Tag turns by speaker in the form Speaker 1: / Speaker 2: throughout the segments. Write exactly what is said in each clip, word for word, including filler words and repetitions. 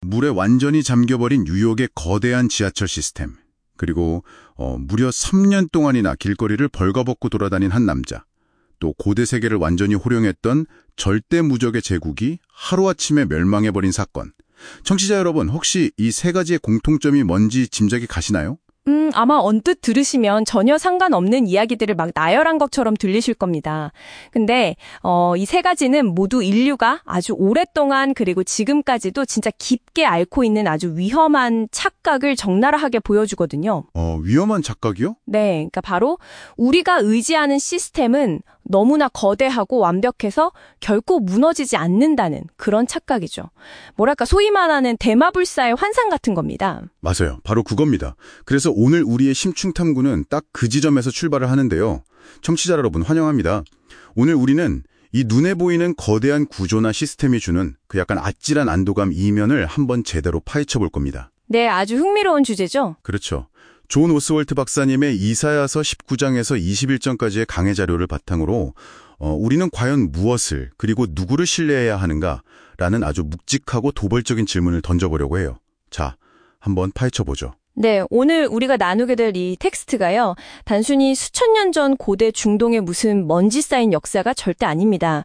Speaker 1: 물에 완전히 잠겨버린 뉴욕의 거대한 지하철 시스템, 그리고 어, 무려 삼 년 동안이나 길거리를 벌거벗고 돌아다닌 한 남자, 또 고대 세계를 완전히 호령했던 절대 무적의 제국이 하루아침에 멸망해버린 사건. 청취자 여러분, 혹시 이 세 가지의 공통점이 뭔지 짐작이 가시나요?
Speaker 2: 음, 아마 언뜻 들으시면 전혀 상관없는 이야기들을 막 나열한 것처럼 들리실 겁니다. 근데 어, 이 세 가지는 모두 인류가 아주 오랫동안 그리고 지금까지도 진짜 깊게 앓고 있는 아주 위험한 착각을 적나라하게 보여주거든요.
Speaker 1: 어, 위험한 착각이요?
Speaker 2: 네, 그러니까 바로 우리가 의지하는 시스템은 너무나 거대하고 완벽해서 결코 무너지지 않는다는 그런 착각이죠. 뭐랄까 소위 말하는 대마불사의 환상 같은 겁니다.
Speaker 1: 맞아요. 바로 그겁니다. 그래서 오늘 우리의 심층 탐구는 딱 그 지점에서 출발을 하는데요. 청취자 여러분 환영합니다. 오늘 우리는 이 눈에 보이는 거대한 구조나 시스템이 주는 그 약간 아찔한 안도감 이면을 한번 제대로 파헤쳐 볼 겁니다.
Speaker 2: 네, 아주 흥미로운 주제죠.
Speaker 1: 그렇죠. 존 오스월트 박사님의 이사야서 십구 장에서 이십일 장까지의 강해 자료를 바탕으로 어, 우리는 과연 무엇을 그리고 누구를 신뢰해야 하는가라는 아주 묵직하고 도발적인 질문을 던져보려고 해요. 자, 한번 파헤쳐보죠.
Speaker 2: 네, 오늘 우리가 나누게 될 이 텍스트가요. 단순히 수천 년 전 고대 중동의 무슨 먼지 쌓인 역사가 절대 아닙니다.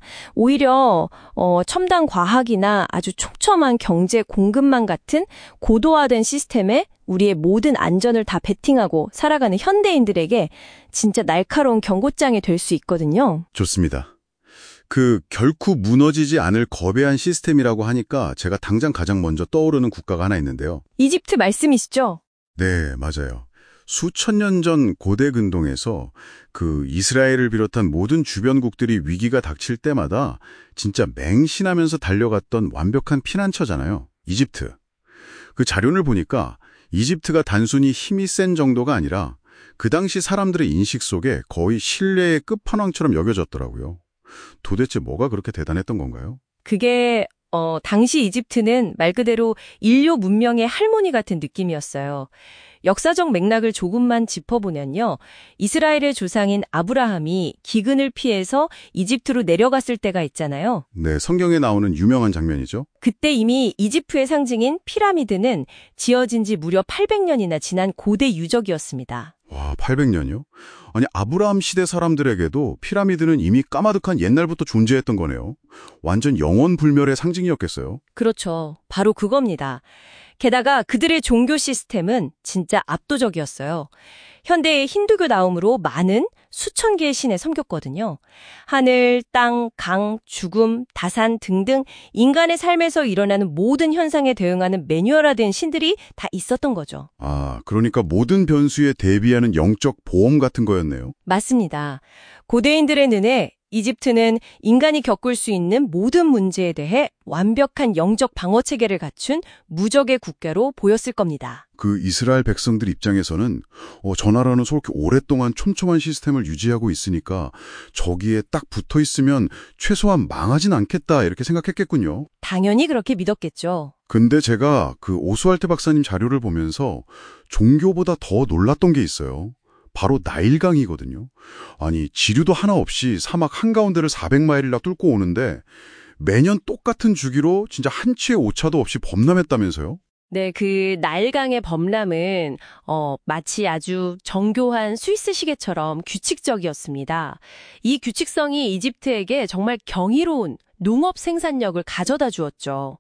Speaker 2: 오히려 어, 첨단 과학이나 아주 촘촘한 경제 공급망 같은 고도화된 시스템에 우리의 모든 안전을 다 베팅하고 살아가는 현대인들에게 진짜 날카로운 경고장이 될 수 있거든요.
Speaker 1: 좋습니다. 그 결코 무너지지 않을 거대한 시스템이라고 하니까 제가 당장 가장 먼저 떠오르는 국가가 하나 있는데요.
Speaker 2: 이집트 말씀이시죠?
Speaker 1: 네, 맞아요. 수천 년 전 고대 근동에서 그 이스라엘을 비롯한 모든 주변국들이 위기가 닥칠 때마다 진짜 맹신하면서 달려갔던 완벽한 피난처잖아요. 이집트. 그 자료를 보니까 이집트가 단순히 힘이 센 정도가 아니라 그 당시 사람들의 인식 속에 거의 신뢰의 끝판왕처럼 여겨졌더라고요. 도대체 뭐가 그렇게 대단했던 건가요?
Speaker 2: 그게 어, 당시 이집트는 말 그대로 인류 문명의 할머니 같은 느낌이었어요. 역사적 맥락을 조금만 짚어보면요. 이스라엘의 조상인 아브라함이 기근을 피해서 이집트로 내려갔을 때가 있잖아요.
Speaker 1: 네, 성경에 나오는 유명한 장면이죠.
Speaker 2: 그때 이미 이집트의 상징인 피라미드는 지어진 지 무려 팔백 년이나 지난 고대 유적이었습니다.
Speaker 1: 와, 팔백 년이요? 아니, 아브라함 시대 사람들에게도 피라미드는 이미 까마득한 옛날부터 존재했던 거네요. 완전 영원불멸의 상징이었겠어요.
Speaker 2: 그렇죠. 바로 그겁니다. 게다가 그들의 종교 시스템은 진짜 압도적이었어요. 현대의 힌두교 다음으로 많은 수천 개의 신에 섬겼거든요. 하늘, 땅, 강, 죽음, 다산 등등 인간의 삶에서 일어나는 모든 현상에 대응하는 매뉴얼화된 신들이 다 있었던 거죠.
Speaker 1: 아, 그러니까 모든 변수에 대비하는 영적 보험 같은 거였네요.
Speaker 2: 맞습니다. 고대인들의 눈에 이집트는 인간이 겪을 수 있는 모든 문제에 대해 완벽한 영적 방어 체계를 갖춘 무적의 국가로 보였을 겁니다.
Speaker 1: 그 이스라엘 백성들 입장에서는 어, 저 나라는 저렇게 오랫동안 촘촘한 시스템을 유지하고 있으니까 저기에 딱 붙어 있으면 최소한 망하진 않겠다 이렇게 생각했겠군요.
Speaker 2: 당연히 그렇게 믿었겠죠.
Speaker 1: 근데 제가 그 오스왈트 박사님 자료를 보면서 종교보다 더 놀랐던 게 있어요. 바로 나일강이거든요. 아니, 지류도 하나 없이 사막 한가운데를 사백 마일이나 뚫고 오는데 매년 똑같은 주기로 진짜 한 치의 오차도 없이 범람했다면서요?
Speaker 2: 네, 그 나일강의 범람은 어, 마치 아주 정교한 스위스 시계처럼 규칙적이었습니다. 이 규칙성이 이집트에게 정말 경이로운 농업 생산력을 가져다 주었죠.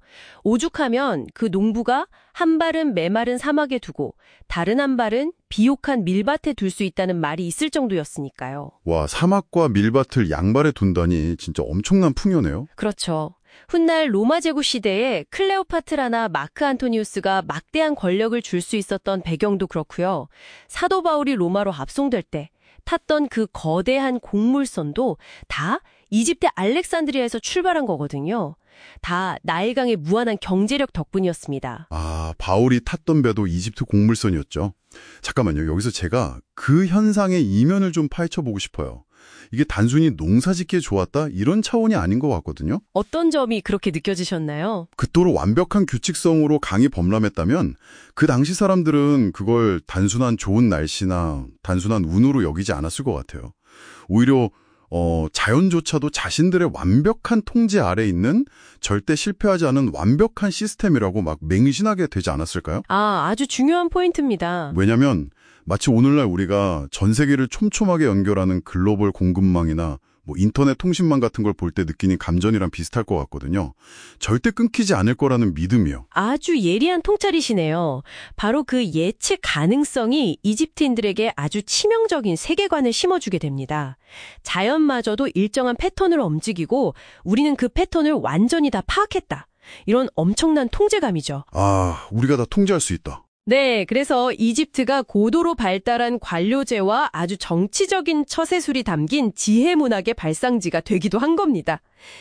Speaker 2: 오죽하면 그 농부가 한 발은 메마른 사막에 두고 다른 한 발은 비옥한 밀밭에 둘 수 있다는 말이 있을 정도였으니까요.
Speaker 1: 와, 사막과 밀밭을 양발에 둔다니 진짜 엄청난 풍요네요.
Speaker 2: 그렇죠. 훗날 로마 제국 시대에 클레오파트라나 마크 안토니우스가 막대한 권력을 줄 수 있었던 배경도 그렇고요. 사도 바울이 로마로 합송될 때 탔던 그 거대한 곡물선도 다 이집트 알렉산드리아에서 출발한 거거든요. 다 나일강의 무한한 경제력 덕분이었습니다.
Speaker 1: 아, 바울이 탔던 배도 이집트 곡물선이었죠. 잠깐만요. 여기서 제가 그 현상의 이면을 좀 파헤쳐보고 싶어요. 이게 단순히 농사짓기에 좋았다? 이런 차원이 아닌 것 같거든요.
Speaker 2: 어떤 점이 그렇게 느껴지셨나요?
Speaker 1: 그토록 완벽한 규칙성으로 강이 범람했다면 그 당시 사람들은 그걸 단순한 좋은 날씨나 단순한 운으로 여기지 않았을 것 같아요. 오히려 어, 자연조차도 자신들의 완벽한 통제 아래 있는 절대 실패하지 않은 완벽한 시스템이라고 막 맹신하게 되지 않았을까요?
Speaker 2: 아, 아주 중요한 포인트입니다.
Speaker 1: 왜냐면 마치 오늘날 우리가 전 세계를 촘촘하게 연결하는 글로벌 공급망이나 뭐 인터넷 통신망 같은 걸 볼 때 느끼는 감전이랑 비슷할 것 같거든요. 절대 끊기지 않을 거라는 믿음이요.
Speaker 2: 아주 예리한 통찰이시네요. 바로 그 예측 가능성이 이집트인들에게 아주 치명적인 세계관을 심어주게 됩니다. 자연마저도 일정한 패턴을 움직이고 우리는 그 패턴을 완전히 다 파악했다. 이런 엄청난 통제감이죠.
Speaker 1: 아, 우리가 다 통제할 수 있다.
Speaker 2: 네, 그래서 이집트가 고도로 발달한 관료제와 아주 정치적인 처세술이 담긴 지혜 문학의 발상지가 되기도 한 겁니다.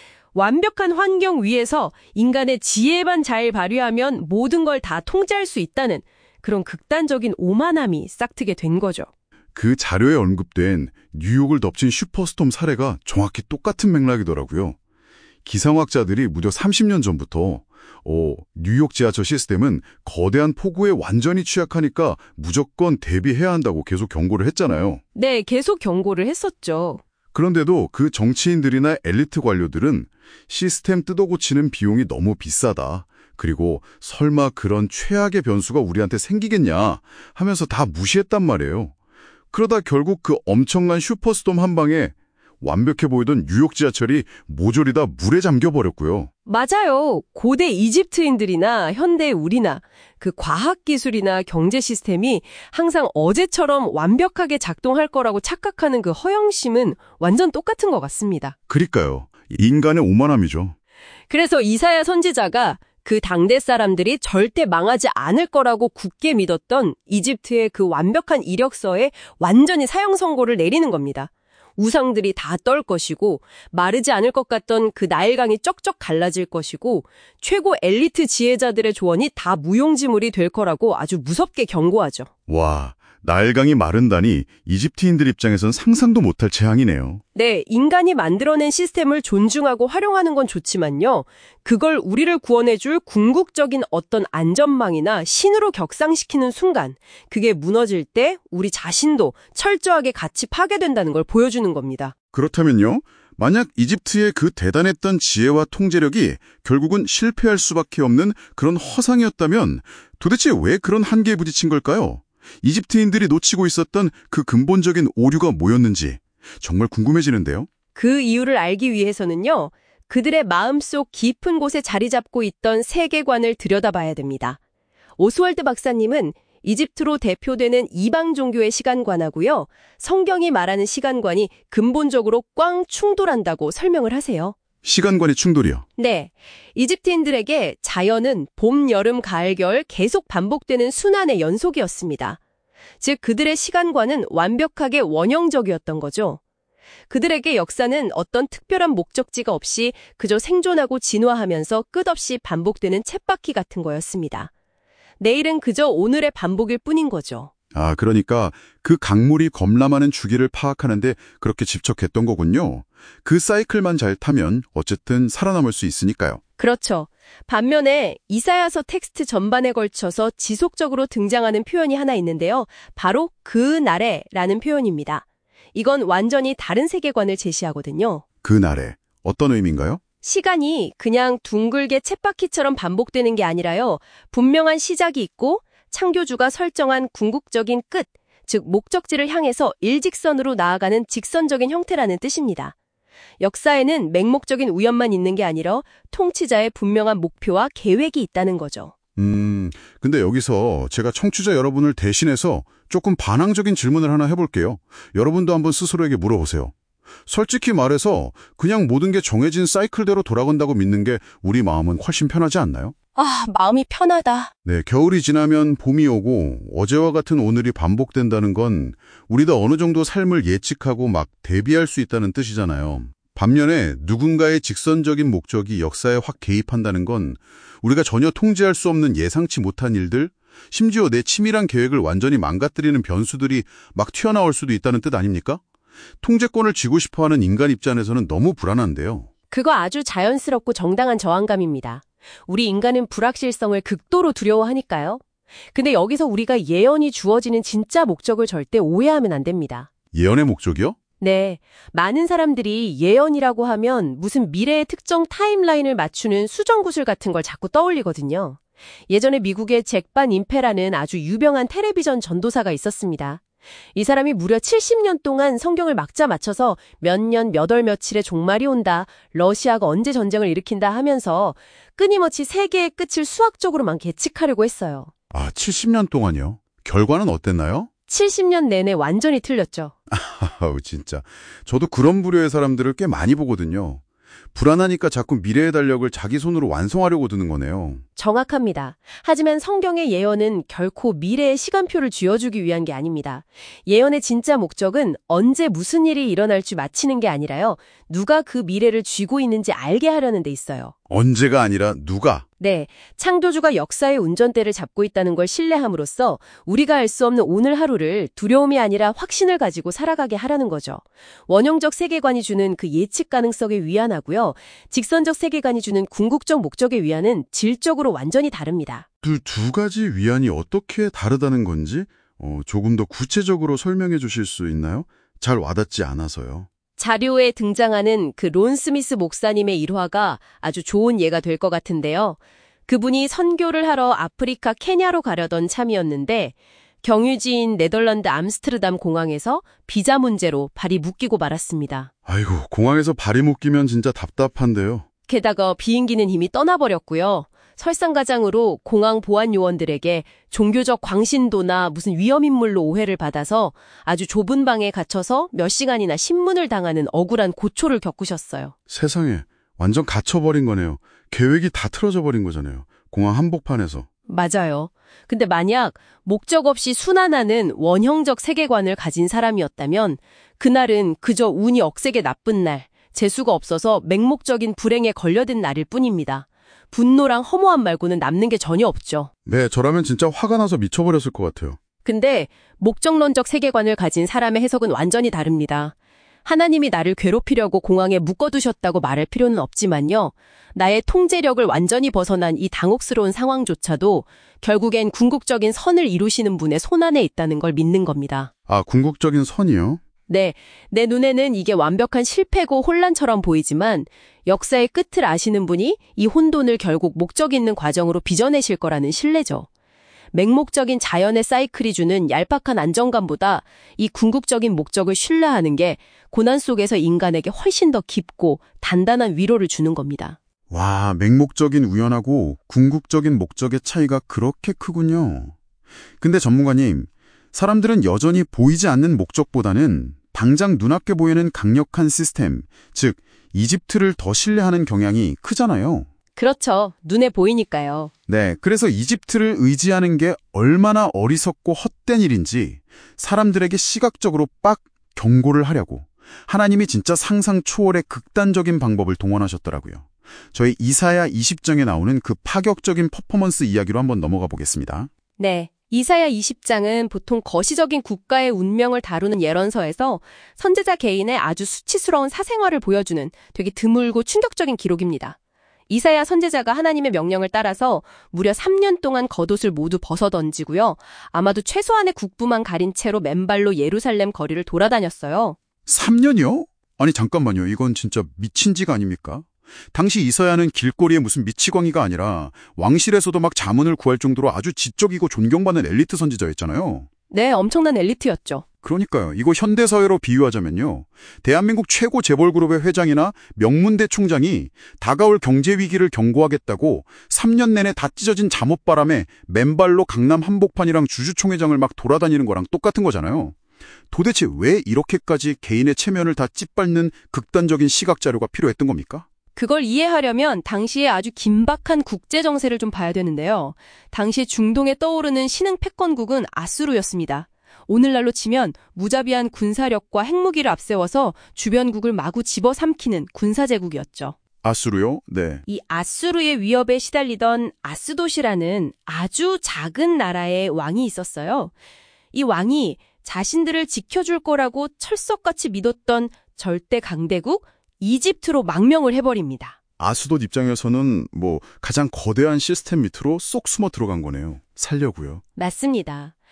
Speaker 2: 완벽한 환경 위에서 인간의 지혜만 잘 발휘하면 모든 걸 다 통제할 수 있다는 그런 극단적인 오만함이 싹트게 된 거죠.
Speaker 1: 그 자료에 언급된 뉴욕을 덮친 슈퍼스톰 사례가 정확히 똑같은 맥락이더라고요. 기상학자들이 무려 삼십 년 전부터 어, 뉴욕 지하철 시스템은 거대한 폭우에 완전히 취약하니까 무조건 대비해야 한다고 계속 경고를 했잖아요.
Speaker 2: 네, 계속 경고를 했었죠.
Speaker 1: 그런데도 그 정치인들이나 엘리트 관료들은 시스템 뜯어고치는 비용이 너무 비싸다. 그리고 설마 그런 최악의 변수가 우리한테 생기겠냐 하면서 다 무시했단 말이에요. 그러다 결국 그 엄청난 슈퍼스톰 한 방에 완벽해 보이던 뉴욕 지하철이 모조리 다 물에 잠겨버렸고요.
Speaker 2: 맞아요. 고대 이집트인들이나 현대 우리나 그 과학기술이나 경제 시스템이 항상 어제처럼 완벽하게 작동할 거라고 착각하는 그 허영심은 완전 똑같은 것 같습니다.
Speaker 1: 그러니까요. 인간의 오만함이죠.
Speaker 2: 그래서 이사야 선지자가 그 당대 사람들이 절대 망하지 않을 거라고 굳게 믿었던 이집트의 그 완벽한 이력서에 완전히 사형 선고를 내리는 겁니다. 우상들이 다 떨 것이고 마르지 않을 것 같던 그 나일강이 쩍쩍 갈라질 것이고 최고 엘리트 지혜자들의 조언이 다 무용지물이 될 거라고 아주 무섭게 경고하죠.
Speaker 1: 와, 나일강이 마른다니 이집트인들 입장에선 상상도 못할 재앙이네요.
Speaker 2: 네, 인간이 만들어낸 시스템을 존중하고 활용하는 건 좋지만요. 그걸 우리를 구원해줄 궁극적인 어떤 안전망이나 신으로 격상시키는 순간 그게 무너질 때 우리 자신도 철저하게 같이 파괴된다는 걸 보여주는 겁니다.
Speaker 1: 그렇다면요? 만약 이집트의 그 대단했던 지혜와 통제력이 결국은 실패할 수밖에 없는 그런 허상이었다면 도대체 왜 그런 한계에 부딪힌 걸까요? 이집트인들이 놓치고 있었던 그 근본적인 오류가 뭐였는지 정말 궁금해지는데요.
Speaker 2: 그 이유를 알기 위해서는요. 그들의 마음속 깊은 곳에 자리 잡고 있던 세계관을 들여다봐야 됩니다. 오스월드 박사님은 이집트로 대표되는 이방 종교의 시간관하고요. 성경이 말하는 시간관이 근본적으로 꽝 충돌한다고 설명을 하세요.
Speaker 1: 시간관의 충돌이요?
Speaker 2: 네. 이집트인들에게 자연은 봄, 여름, 가을, 겨울 계속 반복되는 순환의 연속이었습니다. 즉 그들의 시간관은 완벽하게 원형적이었던 거죠. 그들에게 역사는 어떤 특별한 목적지가 없이 그저 생존하고 진화하면서 끝없이 반복되는 쳇바퀴 같은 거였습니다. 내일은 그저 오늘의 반복일 뿐인 거죠.
Speaker 1: 아, 그러니까 그 강물이 검람하는 주기를 파악하는데 그렇게 집착했던 거군요. 그 사이클만 잘 타면 어쨌든 살아남을 수 있으니까요.
Speaker 2: 그렇죠. 반면에 이사야서 텍스트 전반에 걸쳐서 지속적으로 등장하는 표현이 하나 있는데요. 바로 그날에라는 표현입니다. 이건 완전히 다른 세계관을 제시하거든요.
Speaker 1: 그날에 어떤 의미인가요?
Speaker 2: 시간이 그냥 둥글게 쳇바퀴처럼 반복되는 게 아니라요. 분명한 시작이 있고 창조주가 설정한 궁극적인 끝, 즉 목적지를 향해서 일직선으로 나아가는 직선적인 형태라는 뜻입니다. 역사에는 맹목적인 우연만 있는 게 아니라 통치자의 분명한 목표와 계획이 있다는 거죠.
Speaker 1: 음, 근데 여기서 제가 청취자 여러분을 대신해서 조금 반항적인 질문을 하나 해볼게요. 여러분도 한번 스스로에게 물어보세요. 솔직히 말해서 그냥 모든 게 정해진 사이클대로 돌아간다고 믿는 게 우리 마음은 훨씬 편하지 않나요?
Speaker 2: 아, 마음이 편하다.
Speaker 1: 네, 겨울이 지나면 봄이 오고 어제와 같은 오늘이 반복된다는 건 우리도 어느 정도 삶을 예측하고 막 대비할 수 있다는 뜻이잖아요. 반면에 누군가의 직선적인 목적이 역사에 확 개입한다는 건 우리가 전혀 통제할 수 없는 예상치 못한 일들, 심지어 내 치밀한 계획을 완전히 망가뜨리는 변수들이 막 튀어나올 수도 있다는 뜻 아닙니까? 통제권을 쥐고 싶어하는 인간 입장에서는 너무 불안한데요.
Speaker 2: 그거 아주 자연스럽고 정당한 저항감입니다. 우리 인간은 불확실성을 극도로 두려워하니까요. 근데 여기서 우리가 예언이 주어지는 진짜 목적을 절대 오해하면 안 됩니다.
Speaker 1: 예언의 목적이요?
Speaker 2: 네, 많은 사람들이 예언이라고 하면 무슨 미래의 특정 타임라인을 맞추는 수정구슬 같은 걸 자꾸 떠올리거든요. 예전에 미국의 잭 반 임페라는 아주 유명한 텔레비전 전도사가 있었습니다. 이 사람이 무려 칠십 년 동안 성경을 막자 맞춰서 몇 년 몇 월 며칠에 종말이 온다, 러시아가 언제 전쟁을 일으킨다 하면서 끊임없이 세계의 끝을 수학적으로만 계측하려고 했어요.
Speaker 1: 아, 칠십 년 동안요? 결과는 어땠나요?
Speaker 2: 칠십 년 내내 완전히 틀렸죠.
Speaker 1: 아우, 진짜. 저도 그런 부류의 사람들을 꽤 많이 보거든요. 불안하니까 자꾸 미래의 달력을 자기 손으로 완성하려고 드는 거네요.
Speaker 2: 정확합니다. 하지만 성경의 예언은 결코 미래의 시간표를 쥐어주기 위한 게 아닙니다. 예언의 진짜 목적은 언제 무슨 일이 일어날지 맞히는 게 아니라요. 누가 그 미래를 쥐고 있는지 알게 하려는 데 있어요.
Speaker 1: 언제가 아니라 누가?
Speaker 2: 네, 창조주가 역사의 운전대를 잡고 있다는 걸 신뢰함으로써 우리가 알 수 없는 오늘 하루를 두려움이 아니라 확신을 가지고 살아가게 하라는 거죠. 원형적 세계관이 주는 그 예측 가능성에 위안하고요. 직선적 세계관이 주는 궁극적 목적의 위안은 질적으로 완전히 다릅니다.
Speaker 1: 두, 두 가지 위안이 어떻게 다르다는 건지 어, 조금 더 구체적으로 설명해 주실 수 있나요? 잘 와닿지 않아서요.
Speaker 2: 자료에 등장하는 그 론 스미스 목사님의 일화가 아주 좋은 예가 될 것 같은데요. 그분이 선교를 하러 아프리카 케냐로 가려던 참이었는데 경유지인 네덜란드 암스테르담 공항에서 비자 문제로 발이 묶이고 말았습니다.
Speaker 1: 아이고, 공항에서 발이 묶이면 진짜 답답한데요.
Speaker 2: 게다가 비행기는 이미 떠나버렸고요. 설상가장으로 공항 보안 요원들에게 종교적 광신도나 무슨 위험인물로 오해를 받아서 아주 좁은 방에 갇혀서 몇 시간이나 신문을 당하는 억울한 고초를 겪으셨어요.
Speaker 1: 세상에, 완전 갇혀버린 거네요. 계획이 다 틀어져 버린 거잖아요. 공항 한복판에서.
Speaker 2: 맞아요. 근데 만약 목적 없이 순환하는 원형적 세계관을 가진 사람이었다면 그날은 그저 운이 억세게 나쁜 날, 재수가 없어서 맹목적인 불행에 걸려든 날일 뿐입니다. 분노랑 허무함 말고는 남는 게 전혀 없죠.
Speaker 1: 네, 저라면 진짜 화가 나서 미쳐버렸을 것 같아요.
Speaker 2: 근데 목적론적 세계관을 가진 사람의 해석은 완전히 다릅니다. 하나님이 나를 괴롭히려고 공항에 묶어두셨다고 말할 필요는 없지만요. 나의 통제력을 완전히 벗어난 이 당혹스러운 상황조차도 결국엔 궁극적인 선을 이루시는 분의 손안에 있다는 걸 믿는 겁니다.
Speaker 1: 아, 궁극적인 선이요?
Speaker 2: 네, 내 눈에는 이게 완벽한 실패고 혼란처럼 보이지만 역사의 끝을 아시는 분이 이 혼돈을 결국 목적 있는 과정으로 빚어내실 거라는 신뢰죠. 맹목적인 자연의 사이클이 주는 얄팍한 안정감보다 이 궁극적인 목적을 신뢰하는 게 고난 속에서 인간에게 훨씬 더 깊고 단단한 위로를 주는 겁니다.
Speaker 1: 와, 맹목적인 우연하고 궁극적인 목적의 차이가 그렇게 크군요. 근데 전문가님, 사람들은 여전히 보이지 않는 목적보다는 당장 눈앞에 보이는 강력한 시스템, 즉 이집트를 더 신뢰하는 경향이 크잖아요.
Speaker 2: 그렇죠. 눈에 보이니까요.
Speaker 1: 네, 그래서 이집트를 의지하는 게 얼마나 어리석고 헛된 일인지 사람들에게 시각적으로 빡 경고를 하려고 하나님이 진짜 상상 초월의 극단적인 방법을 동원하셨더라고요. 저희 이사야 이십 장에 나오는 그 파격적인 퍼포먼스 이야기로 한번 넘어가 보겠습니다.
Speaker 2: 네. 이사야 이십 장은 보통 거시적인 국가의 운명을 다루는 예언서에서 선지자 개인의 아주 수치스러운 사생활을 보여주는 되게 드물고 충격적인 기록입니다. 이사야 선지자가 하나님의 명령을 따라서 무려 삼 년 동안 겉옷을 모두 벗어던지고요. 아마도 최소한의 국부만 가린 채로 맨발로 예루살렘 거리를 돌아다녔어요.
Speaker 1: 삼 년이요? 아니 잠깐만요. 이건 진짜 미친 짓 아닙니까? 당시 이사야는 길거리에 무슨 미치광이가 아니라 왕실에서도 막 자문을 구할 정도로 아주 지적이고 존경받는 엘리트 선지자였잖아요.
Speaker 2: 네, 엄청난 엘리트였죠.
Speaker 1: 그러니까요. 이거 현대사회로 비유하자면요. 대한민국 최고 재벌그룹의 회장이나 명문대 총장이 다가올 경제위기를 경고하겠다고 삼 년 내내 다 찢어진 잠옷바람에 맨발로 강남 한복판이랑 주주총회장을 막 돌아다니는 거랑 똑같은 거잖아요. 도대체 왜 이렇게까지 개인의 체면을 다 찌밟는 극단적인 시각자료가 필요했던 겁니까?
Speaker 2: 그걸 이해하려면 당시에 아주 긴박한 국제 정세를 좀 봐야 되는데요. 당시 중동에 떠오르는 신흥 패권국은 아수르였습니다. 오늘날로 치면 무자비한 군사력과 핵무기를 앞세워서 주변국을 마구 집어삼키는 군사제국이었죠.
Speaker 1: 아수르요? 네.
Speaker 2: 이 아수르의 위협에 시달리던 아스돗이라는 아주 작은 나라의 왕이 있었어요. 이 왕이 자신들을 지켜줄 거라고 철석같이 믿었던 절대 강대국 이집트로 망명을 해버립니다.
Speaker 1: 아수돗 입장에서는 뭐 가장 거대한 시스템 밑으로 쏙 숨어 들어간 거네요. 살려고요.
Speaker 2: 맞습니다.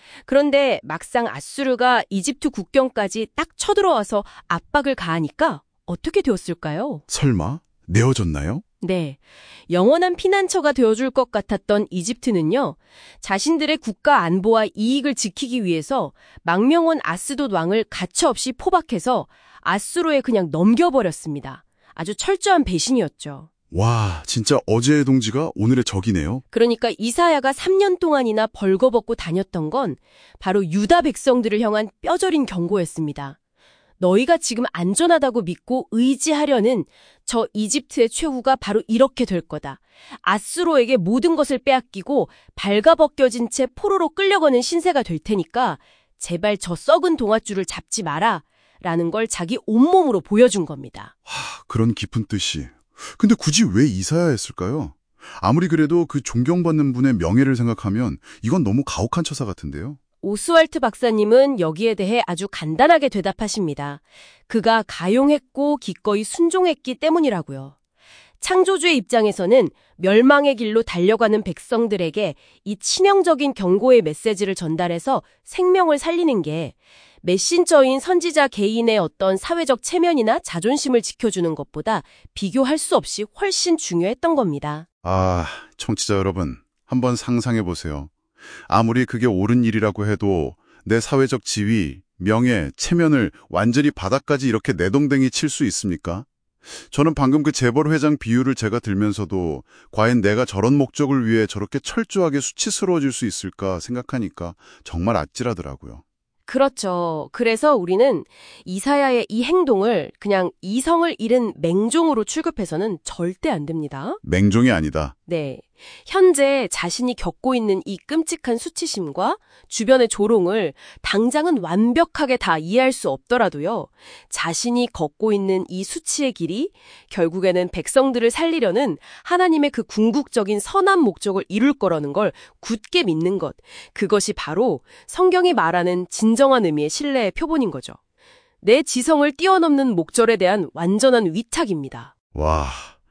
Speaker 2: 그런데 막상 아수르가 이집트 국경까지 딱 쳐들어와서 압박을 가하니까 어떻게 되었을까요?
Speaker 1: 설마 내어줬나요?
Speaker 2: 네, 영원한 피난처가 되어줄 것 같았던 이집트는요, 자신들의 국가 안보와 이익을 지키기 위해서 망명원 아스돗 왕을 가차없이 포박해서 아수르에 그냥 넘겨버렸습니다. 아주 철저한 배신이었죠.
Speaker 1: 와, 진짜 어제의 동지가 오늘의 적이네요.
Speaker 2: 그러니까 이사야가 삼 년 동안이나 벌거벗고 다녔던 건 바로 유다 백성들을 향한 뼈저린 경고였습니다. 너희가 지금 안전하다고 믿고 의지하려는 저 이집트의 최후가 바로 이렇게 될 거다. 아수르에게 모든 것을 빼앗기고 발가벗겨진 채 포로로 끌려가는 신세가 될 테니까 제발 저 썩은 동아줄을 잡지 마라 라는 걸 자기 온몸으로 보여준 겁니다.
Speaker 1: 하, 그런 깊은 뜻이. 근데 굳이 왜 이사야였을까요? 아무리 그래도 그 존경받는 분의 명예를 생각하면 이건 너무 가혹한 처사 같은데요.
Speaker 2: 오스왈트 박사님은 여기에 대해 아주 간단하게 대답하십니다. 그가 가용했고 기꺼이 순종했기 때문이라고요. 창조주의 입장에서는 멸망의 길로 달려가는 백성들에게 이 치명적인 경고의 메시지를 전달해서 생명을 살리는 게 메신저인 선지자 개인의 어떤 사회적 체면이나 자존심을 지켜주는 것보다 비교할 수 없이 훨씬 중요했던 겁니다.
Speaker 1: 아, 청취자 여러분, 한번 상상해 보세요. 아무리 그게 옳은 일이라고 해도 내 사회적 지위, 명예, 체면을 완전히 바닥까지 이렇게 내동댕이 칠 수 있습니까? 저는 방금 그 재벌 회장 비유를 제가 들면서도 과연 내가 저런 목적을 위해 저렇게 철저하게 수치스러워질 수 있을까 생각하니까 정말 아찔하더라고요.
Speaker 2: 그렇죠. 그래서 우리는 이사야의 이 행동을 그냥 이성을 잃은 맹종으로 취급해서는 절대 안 됩니다.
Speaker 1: 맹종이 아니다.
Speaker 2: 네. 현재 자신이 겪고 있는 이 끔찍한 수치심과 주변의 조롱을 당장은 완벽하게 다 이해할 수 없더라도요. 자신이 걷고 있는 이 수치의 길이 결국에는 백성들을 살리려는 하나님의 그 궁극적인 선한 목적을 이룰 거라는 걸 굳게 믿는 것. 그것이 바로 성경이 말하는 진정한 의미의 신뢰의 표본인 거죠. 내 지성을 뛰어넘는 목적에 대한 완전한 위탁입니다.
Speaker 1: 와,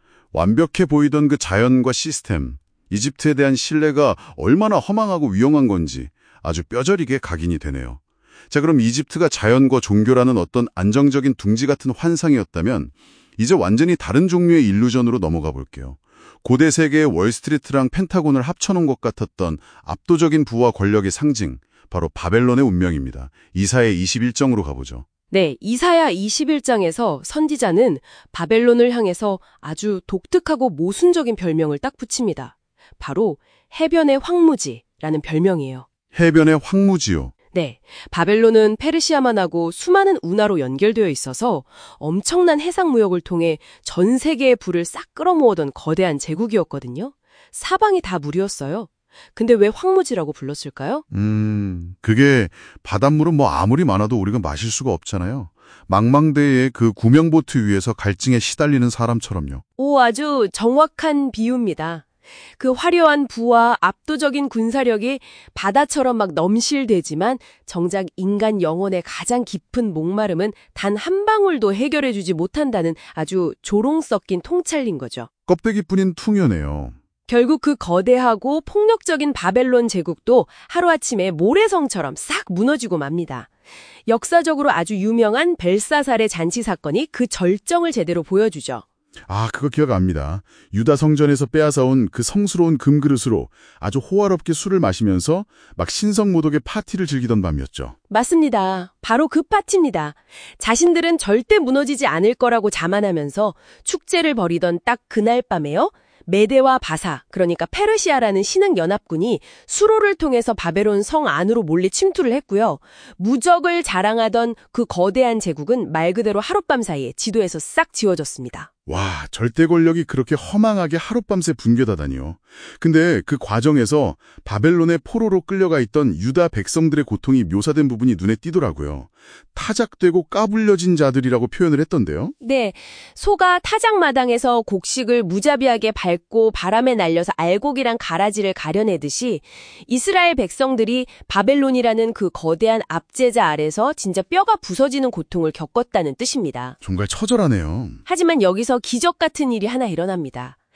Speaker 1: 완벽해 보이던 그 자연과 시스템, 이집트에 대한 신뢰가 얼마나 허망하고 위험한 건지 아주 뼈저리게 각인이 되네요. 자, 그럼 이집트가 자연과 종교라는 어떤 안정적인 둥지 같은 환상이었다면 이제 완전히 다른 종류의 일루전으로 넘어가 볼게요. 고대 세계의 월스트리트랑 펜타곤을 합쳐놓은 것 같았던 압도적인 부와 권력의 상징, 바로 바벨론의 운명입니다. 이사야 이십일 장으로 가보죠.
Speaker 2: 네, 이사야 이십일 장에서 선지자는 바벨론을 향해서 아주 독특하고 모순적인 별명을 딱 붙입니다. 바로 해변의 황무지라는 별명이에요.
Speaker 1: 해변의 황무지요.
Speaker 2: 네, 바벨론은 페르시아만 하고 수많은 운하로 연결되어 있어서 엄청난 해상무역을 통해 전 세계의 부를 싹 끌어모으던 거대한 제국이었거든요. 사방이 다 물이었어요. 근데 왜 황무지라고 불렀을까요?
Speaker 1: 음, 그게 바닷물은 뭐 아무리 많아도 우리가 마실 수가 없잖아요. 망망대해의 그 구명보트 위에서 갈증에 시달리는 사람처럼요.
Speaker 2: 오, 아주 정확한 비유입니다. 그 화려한 부와 압도적인 군사력이 바다처럼 막 넘실대지만 정작 인간 영혼의 가장 깊은 목마름은 단 한 방울도 해결해주지 못한다는 아주 조롱 섞인 통찰인 거죠.
Speaker 1: 껍데기뿐인 퉁여네요.
Speaker 2: 결국 그 거대하고 폭력적인 바벨론 제국도 하루아침에 모래성처럼 싹 무너지고 맙니다. 역사적으로 아주 유명한 벨사살의 잔치 사건이 그 절정을 제대로 보여주죠.
Speaker 1: 아, 그거 기억합니다. 유다 성전에서 빼앗아온 그 성스러운 금그릇으로 아주 호화롭게 술을 마시면서 막 신성모독의 파티를 즐기던 밤이었죠.
Speaker 2: 맞습니다. 바로 그 파티입니다. 자신들은 절대 무너지지 않을 거라고 자만하면서 축제를 벌이던 딱 그날 밤에요. 메데와 바사, 그러니까 페르시아라는 신흥연합군이 수로를 통해서 바벨론 성 안으로 몰래 침투를 했고요. 무적을 자랑하던 그 거대한 제국은 말 그대로 하룻밤 사이에 지도에서 싹 지워졌습니다.
Speaker 1: 와, 절대 권력이 그렇게 허망하게 하룻밤새 붕괴다다니요. 근데 그 과정에서 바벨론의 포로로 끌려가 있던 유다 백성들의 고통이 묘사된 부분이 눈에 띄더라고요. 타작되고 까불려진 자들이라고 표현을 했던데요.
Speaker 2: 네, 소가 타작마당에서 곡식을 무자비하게 밟고 바람에 날려서 알곡이랑 가라지를 가려내듯이 이스라엘 백성들이 바벨론이라는 그 거대한 압제자 아래서 진짜 뼈가 부서지는 고통을 겪었다는 뜻입니다.
Speaker 1: 정말 처절하네요.
Speaker 2: 하지만 여기서 기적 같은 일이 하나 일어납니다.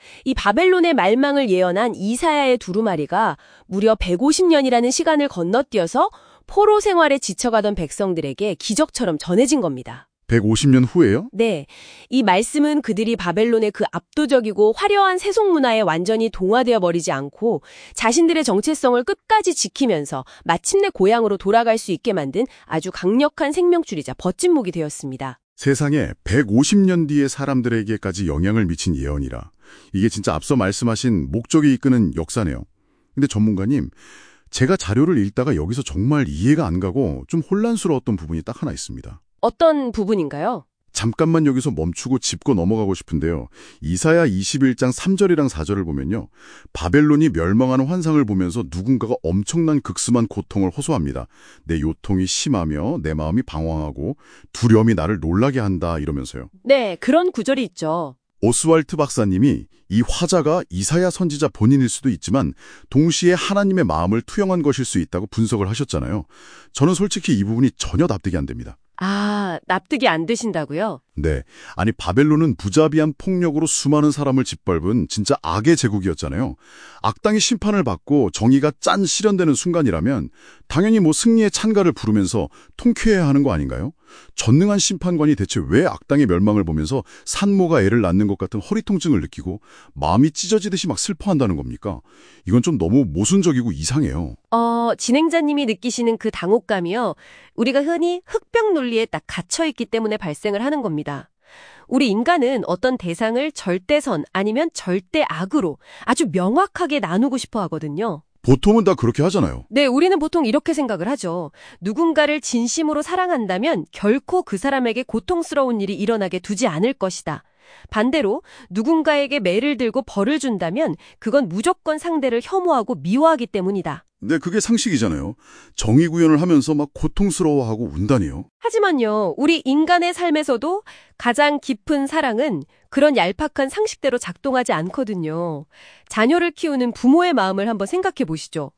Speaker 2: 이 바벨론의 말망을 예언한 이사야의 두루마리가 무려 백오십 년이라는 시간을 건너뛰어서 포로 생활에 지쳐가던 백성들에게 기적처럼 전해진 겁니다.
Speaker 1: 백오십 년 후에요?
Speaker 2: 네. 이 말씀은 그들이 바벨론의 그 압도적이고 화려한 세속 문화에 완전히 동화되어 버리지 않고 자신들의 정체성을 끝까지 지키면서 마침내 고향으로 돌아갈 수 있게 만든 아주 강력한 생명줄이자 버팀목이 되었습니다.
Speaker 1: 세상에 백오십 년 뒤의 사람들에게까지 영향을 미친 예언이라. 이게 진짜 앞서 말씀하신 목적이 이끄는 역사네요. 근데 전문가님, 제가 자료를 읽다가 여기서 정말 이해가 안 가고 좀 혼란스러웠던 부분이 딱 하나 있습니다.
Speaker 2: 어떤 부분인가요?
Speaker 1: 잠깐만 여기서 멈추고 짚고 넘어가고 싶은데요. 이사야 이십일 장 삼 절이랑 사 절을 보면요. 바벨론이 멸망하는 환상을 보면서 누군가가 엄청난 극심한 고통을 호소합니다. 내 요통이 심하며 내 마음이 방황하고 두려움이 나를 놀라게 한다 이러면서요.
Speaker 2: 네, 그런 구절이 있죠.
Speaker 1: 오스왈트 박사님이 이 화자가 이사야 선지자 본인일 수도 있지만 동시에 하나님의 마음을 투영한 것일 수 있다고 분석을 하셨잖아요. 저는 솔직히 이 부분이 전혀 납득이 안 됩니다.
Speaker 2: 아, 납득이 안 되신다고요?
Speaker 1: 네. 아니 바벨론은 부자비한 폭력으로 수많은 사람을 짓밟은 진짜 악의 제국이었잖아요. 악당이 심판을 받고 정의가 짠 실현되는 순간이라면 당연히 뭐 승리의 찬가를 부르면서 통쾌해야 하는 거 아닌가요? 전능한 심판관이 대체 왜 악당의 멸망을 보면서 산모가 애를 낳는 것 같은 허리 통증을 느끼고 마음이 찢어지듯이 막 슬퍼한다는 겁니까? 이건 좀 너무 모순적이고 이상해요.
Speaker 2: 어, 진행자님이 느끼시는 그 당혹감이요. 우리가 흔히 흑백 논리에 딱 갇혀있기 때문에 발생을 하는 겁니다. 우리 인간은 어떤 대상을 절대선 아니면 절대악으로 아주 명확하게 나누고 싶어 하거든요.
Speaker 1: 보통은 다 그렇게 하잖아요.
Speaker 2: 네, 우리는 보통 이렇게 생각을 하죠. 누군가를 진심으로 사랑한다면 결코 그 사람에게 고통스러운 일이 일어나게 두지 않을 것이다. 반대로 누군가에게 매를 들고 벌을 준다면 그건 무조건 상대를 혐오하고 미워하기 때문이다.
Speaker 1: 네, 그게 상식이잖아요. 정의 구현을 하면서 막 고통스러워하고 운다니요.
Speaker 2: 하지만요, 우리 인간의 삶에서도 가장 깊은 사랑은 그런 얄팍한 상식대로 작동하지 않거든요. 자녀를 키우는 부모의 마음을 한번 생각해 보시죠.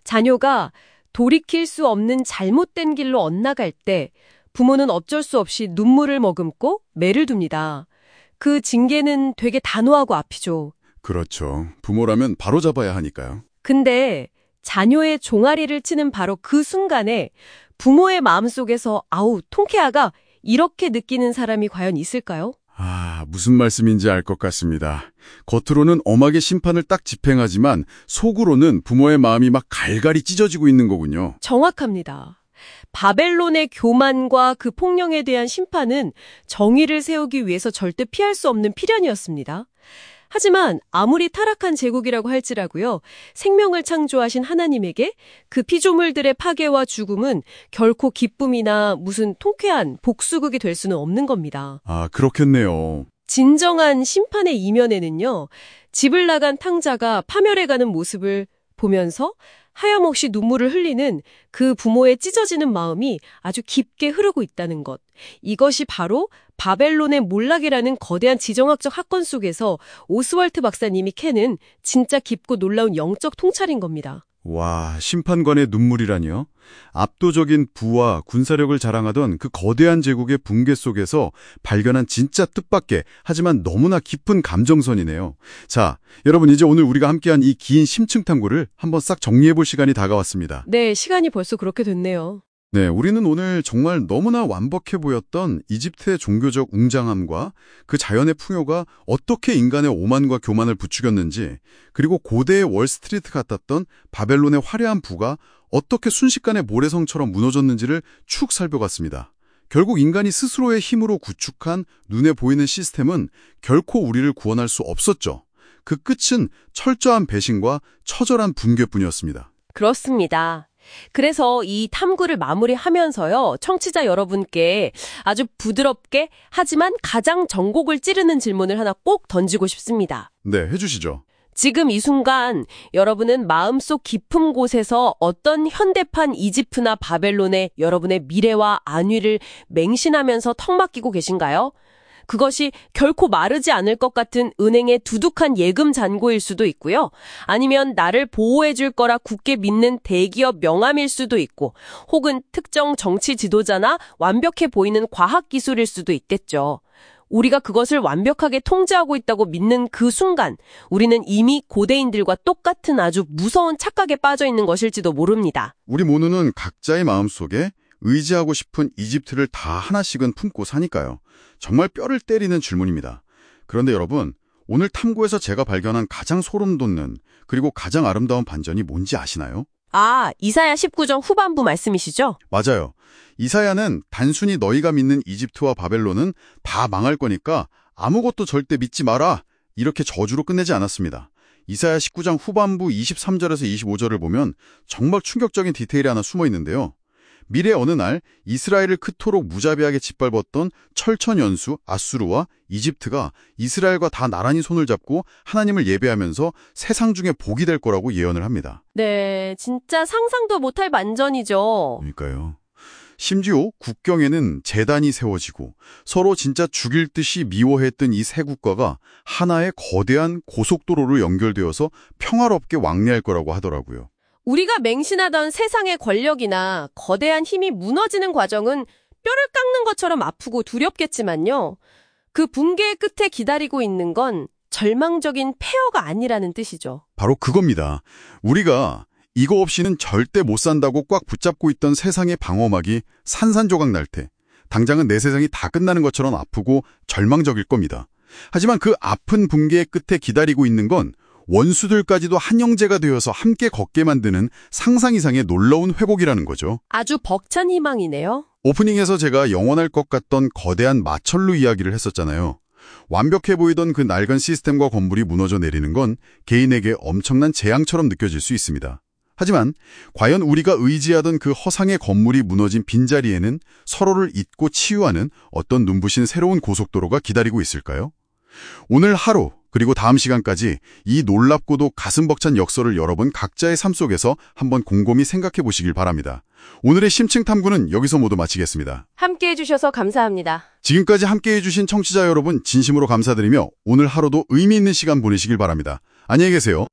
Speaker 2: 자녀가 돌이킬 수 없는 잘못된 길로 엇나갈 때 부모는 어쩔 수 없이 눈물을 머금고 매를 둡니다. 그 징계는 되게 단호하고 앞이죠.
Speaker 1: 그렇죠. 부모라면 바로 잡아야 하니까요.
Speaker 2: 근데 자녀의 종아리를 치는 바로 그 순간에 부모의 마음속에서 아우 통쾌하가 이렇게 느끼는 사람이 과연 있을까요?
Speaker 1: 아, 무슨 말씀인지 알 것 같습니다. 겉으로는 엄하게 심판을 딱 집행하지만 속으로는 부모의 마음이 막 갈갈이 찢어지고 있는 거군요.
Speaker 2: 정확합니다. 바벨론의 교만과 그 폭령에 대한 심판은 정의를 세우기 위해서 절대 피할 수 없는 필연이었습니다. 하지만 아무리 타락한 제국이라고 할지라고요. 생명을 창조하신 하나님에게 그 피조물들의 파괴와 죽음은 결코 기쁨이나 무슨 통쾌한 복수극이 될 수는 없는 겁니다.
Speaker 1: 아, 그렇겠네요.
Speaker 2: 진정한 심판의 이면에는요. 집을 나간 탕자가 파멸해가는 모습을 보면서 하염없이 눈물을 흘리는 그 부모의 찢어지는 마음이 아주 깊게 흐르고 있다는 것. 이것이 바로 바벨론의 몰락이라는 거대한 지정학적 사건 속에서 오스왈트 박사님이 캐는 진짜 깊고 놀라운 영적 통찰인 겁니다.
Speaker 1: 와, 심판관의 눈물이라니요? 압도적인 부와 군사력을 자랑하던 그 거대한 제국의 붕괴 속에서 발견한 진짜 뜻밖의 하지만 너무나 깊은 감정선이네요. 자, 여러분 이제 오늘 우리가 함께한 이 긴 심층 탐구를 한번 싹 정리해볼 시간이 다가왔습니다.
Speaker 2: 네, 시간이 벌써 그렇게 됐네요.
Speaker 1: 네, 우리는 오늘 정말 너무나 완벽해 보였던 이집트의 종교적 웅장함과 그 자연의 풍요가 어떻게 인간의 오만과 교만을 부추겼는지, 그리고 고대의 월스트리트 같았던 바벨론의 화려한 부가 어떻게 순식간에 모래성처럼 무너졌는지를 축 살펴봤습니다. 결국 인간이 스스로의 힘으로 구축한 눈에 보이는 시스템은 결코 우리를 구원할 수 없었죠. 그 끝은 철저한 배신과 처절한 붕괴뿐이었습니다.
Speaker 2: 그렇습니다. 그래서 이 탐구를 마무리하면서요. 청취자 여러분께 아주 부드럽게 하지만 가장 전곡을 찌르는 질문을 하나 꼭 던지고 싶습니다.
Speaker 1: 네, 해주시죠.
Speaker 2: 지금 이 순간 여러분은 마음속 깊은 곳에서 어떤 현대판 이집트나 바벨론의 여러분의 미래와 안위를 맹신하면서 턱 막히고 계신가요? 그것이 결코 마르지 않을 것 같은 은행의 두둑한 예금 잔고일 수도 있고요. 아니면 나를 보호해 줄 거라 굳게 믿는 대기업 명함일 수도 있고, 혹은 특정 정치 지도자나 완벽해 보이는 과학 기술일 수도 있겠죠. 우리가 그것을 완벽하게 통제하고 있다고 믿는 그 순간 우리는 이미 고대인들과 똑같은 아주 무서운 착각에 빠져 있는 것일지도 모릅니다.
Speaker 1: 우리 모두는 각자의 마음속에 의지하고 싶은 이집트를 다 하나씩은 품고 사니까요. 정말 뼈를 때리는 질문입니다. 그런데 여러분, 오늘 탐구에서 제가 발견한 가장 소름 돋는 그리고 가장 아름다운 반전이 뭔지 아시나요?
Speaker 2: 아, 이사야 십구 장 후반부 말씀이시죠?
Speaker 1: 맞아요. 이사야는 단순히 너희가 믿는 이집트와 바벨론은 다 망할 거니까 아무것도 절대 믿지 마라, 이렇게 저주로 끝내지 않았습니다. 이사야 십구 장 후반부 이십삼 절에서 이십오 절을 보면 정말 충격적인 디테일이 하나 숨어 있는데요. 미래 어느 날 이스라엘을 그토록 무자비하게 짓밟았던 철천연수 아수르와 이집트가 이스라엘과 다 나란히 손을 잡고 하나님을 예배하면서 세상 중에 복이 될 거라고 예언을 합니다.
Speaker 2: 네, 진짜 상상도 못할 반전이죠.
Speaker 1: 그러니까요. 심지어 국경에는 제단이 세워지고 서로 진짜 죽일 듯이 미워했던 이 세 국가가 하나의 거대한 고속도로로 연결되어서 평화롭게 왕래할 거라고 하더라고요.
Speaker 2: 우리가 맹신하던 세상의 권력이나 거대한 힘이 무너지는 과정은 뼈를 깎는 것처럼 아프고 두렵겠지만요. 그 붕괴의 끝에 기다리고 있는 건 절망적인 폐허가 아니라는 뜻이죠.
Speaker 1: 바로 그겁니다. 우리가 이거 없이는 절대 못 산다고 꽉 붙잡고 있던 세상의 방어막이 산산조각 날 때 당장은 내 세상이 다 끝나는 것처럼 아프고 절망적일 겁니다. 하지만 그 아픈 붕괴의 끝에 기다리고 있는 건 원수들까지도 한 형제가 되어서 함께 걷게 만드는 상상 이상의 놀라운 회복이라는 거죠.
Speaker 2: 아주 벅찬 희망이네요.
Speaker 1: 오프닝에서 제가 영원할 것 같던 거대한 마철로 이야기를 했었잖아요. 완벽해 보이던 그 낡은 시스템과 건물이 무너져 내리는 건 개인에게 엄청난 재앙처럼 느껴질 수 있습니다. 하지만 과연 우리가 의지하던 그 허상의 건물이 무너진 빈자리에는 서로를 잊고 치유하는 어떤 눈부신 새로운 고속도로가 기다리고 있을까요? 오늘 하루 그리고 다음 시간까지 이 놀랍고도 가슴 벅찬 역설을 여러분 각자의 삶 속에서 한번 곰곰이 생각해 보시길 바랍니다. 오늘의 심층 탐구는 여기서 모두 마치겠습니다.
Speaker 2: 함께해 주셔서 감사합니다.
Speaker 1: 지금까지 함께해 주신 청취자 여러분 진심으로 감사드리며 오늘 하루도 의미 있는 시간 보내시길 바랍니다. 안녕히 계세요.